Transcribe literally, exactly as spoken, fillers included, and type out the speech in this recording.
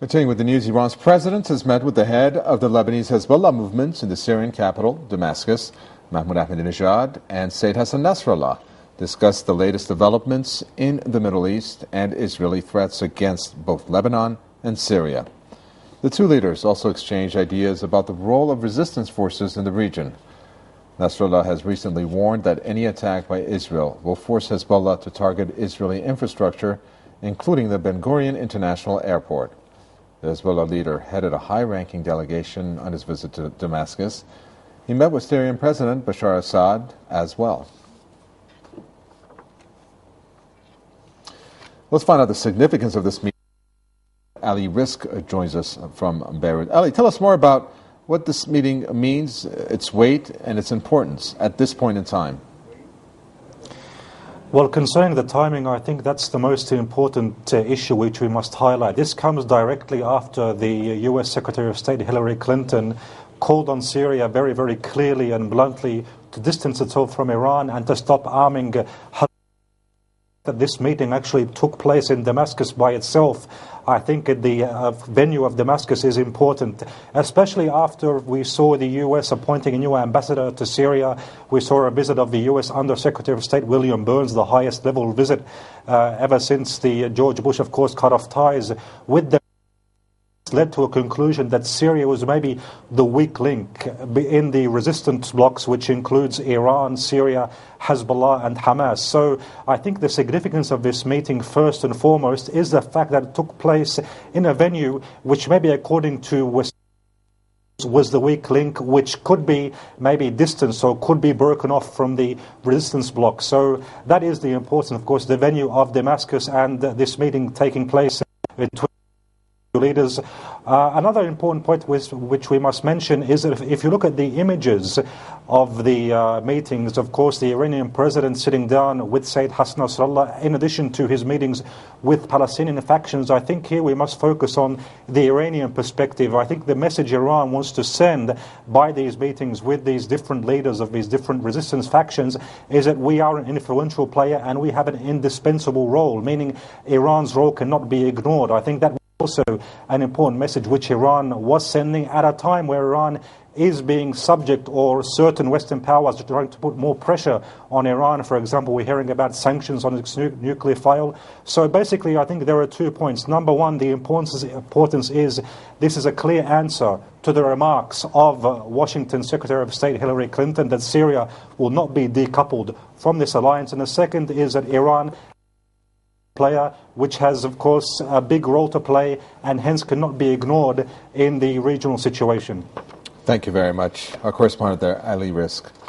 Continuing with the news, Iran's president has met with the head of the Lebanese Hezbollah movement in the Syrian capital, Damascus. Mahmoud Ahmadinejad and Sayyid Hassan Nasrallah discussed the latest developments in the Middle East and Israeli threats against both Lebanon and Syria. The two leaders also exchanged ideas about the role of resistance forces in the region. Nasrallah has recently warned that any attack by Israel will force Hezbollah to target Israeli infrastructure, including the Ben Gurion International Airport. The Hezbollah leader headed a high-ranking delegation on his visit to Damascus. He met with Syrian President Bashar Assad as well. Let's find out the significance of this meeting. Ali Rizk joins us from Beirut. Ali, tell us more about what this meeting means, its weight, and its importance at this point in time. Well, concerning the timing, I think that's the most important uh, issue which we must highlight. This comes directly after the U S Secretary of State Hillary Clinton called on Syria very, very clearly and bluntly to distance itself from Iran and to stop arming uh, that this meeting actually took place in Damascus by itself. I think the uh, venue of Damascus is important, especially after we saw the U S appointing a new ambassador to Syria. We saw a visit of the U S Under-Secretary of State William Burns, the highest level visit uh, ever since the uh, George Bush, of course, cut off ties with them. Led to a conclusion that Syria was maybe the weak link in the resistance blocs, which includes Iran, Syria, Hezbollah and Hamas. So I think the significance of this meeting, first and foremost, is the fact that it took place in a venue which maybe according to West was the weak link, which could be maybe distanced or could be broken off from the resistance bloc. So that is the importance, of course, the venue of Damascus and this meeting taking place in leaders. Uh, another important point which, which we must mention is that if, if you look at the images of the uh, meetings, of course, the Iranian president sitting down with Sayyid Hassan Nasrallah, in addition to his meetings with Palestinian factions, I think here we must focus on the Iranian perspective. I think the message Iran wants to send by these meetings with these different leaders of these different resistance factions is that we are an influential player and we have an indispensable role, meaning Iran's role cannot be ignored. I think that also an important message which Iran was sending at a time where Iran is being subject, or certain Western powers are trying to put more pressure on Iran. For example, we're hearing about sanctions on its nu nuclear file. So basically, I think there are two points. Number one, the importance, importance is this is a clear answer to the remarks of uh, Washington Secretary of State Hillary Clinton that Syria will not be decoupled from this alliance. And the second is that Iran player, which has, of course, a big role to play and hence cannot be ignored in the regional situation. Thank you very much. Our correspondent there, Ali Rizk.